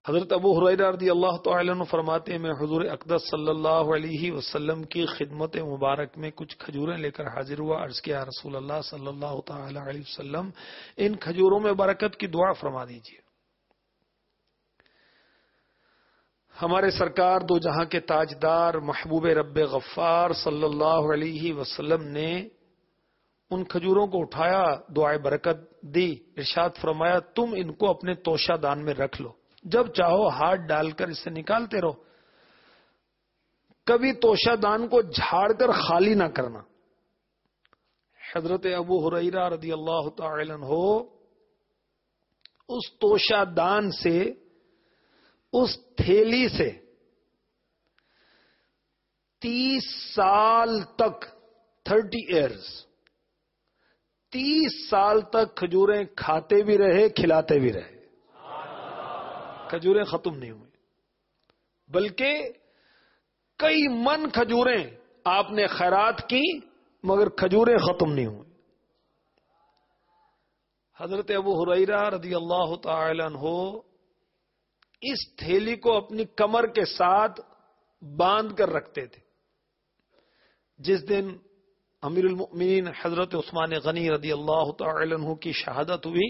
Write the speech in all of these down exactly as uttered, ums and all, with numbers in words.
حضرت ابو ہریرہ رضی اللہ تعالی عنہ فرماتے ہیں میں حضور اقدس صلی اللہ علیہ وسلم کی خدمت مبارک میں کچھ کھجوریں لے کر حاضر ہوا. عرض کیا رسول اللہ صلی اللہ تعالی علیہ وسلم ان کھجوروں میں برکت کی دعا فرما دیجیے. ہمارے سرکار دو جہاں کے تاجدار محبوب رب غفار صلی اللہ علیہ وسلم نے ان کھجوروں کو اٹھایا, دعائے برکت دی, ارشاد فرمایا تم ان کو اپنے توشہ دان میں رکھ لو, جب چاہو ہاتھ ڈال کر اسے نکالتے رہو, کبھی توشہ دان کو جھاڑ کر خالی نہ کرنا. حضرت ابو ہریرہ رضی اللہ تعالی عنہ اس توشہ دان سے, اس تھیلی سے تیس سال تک, تھرٹی ایئرز تیس سال تک کھجوریں کھاتے بھی رہے, کھلاتے بھی رہے. کھجوریں ختم نہیں ہوئی, بلکہ کئی من کھجوریں آپ نے خیرات کی, مگر کھجوریں ختم نہیں ہوئی. حضرت ابو ہریرہ رضی اللہ تعالی عنہ اس تھیلی کو اپنی کمر کے ساتھ باندھ کر رکھتے تھے. جس دن امیر المؤمنین حضرت عثمان غنی رضی اللہ تعالی عنہ کی شہادت ہوئی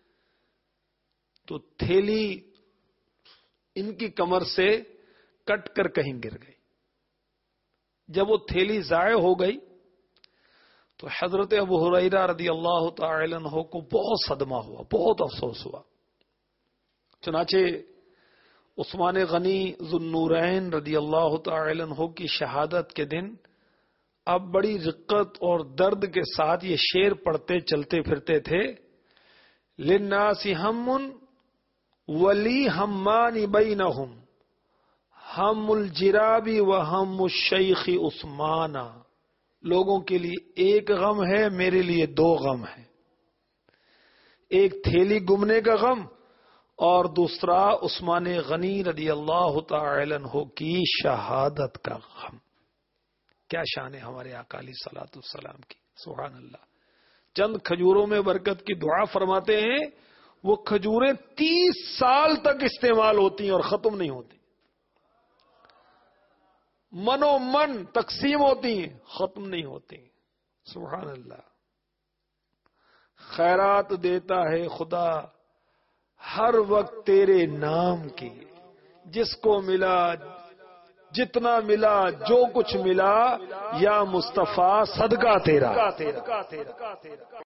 تو تھیلی ان کی کمر سے کٹ کر کہیں گر گئی. جب وہ تھیلی ضائع ہو گئی تو حضرت ابو ہریرہ رضی اللہ تعالی عنہ کو بہت صدمہ ہوا, بہت افسوس ہوا. چنانچہ عثمان غنی ذو النورین رضی اللہ تعالی عنہ کی شہادت کے دن اب بڑی رقت اور درد کے ساتھ یہ شعر پڑھتے چلتے پھرتے تھے, للناس ہم ولی ہمان بینہم ہم الجرابی و ہم الشیخ عثمانہ. لوگوں کے لیے ایک غم ہے, میرے لیے دو غم ہیں. ایک تھیلی گمنے کا غم اور دوسرا عثمان غنی رضی اللہ تعالی عنہ کی شہادت کا غم. کیا شان ہے ہمارے آقا علیہ الصلوۃ والسلام کی, سبحان اللہ. چند کھجوروں میں برکت کی دعا فرماتے ہیں, وہ کھجوریں تیس سال تک استعمال ہوتی ہیں اور ختم نہیں ہوتی. منو من تقسیم ہوتی ہیں, ختم نہیں ہوتی. سبحان اللہ. خیرات دیتا ہے خدا ہر وقت تیرے نام کی, جس کو ملا جتنا ملا جو کچھ ملا, یا مصطفیٰ صدقہ تیرا.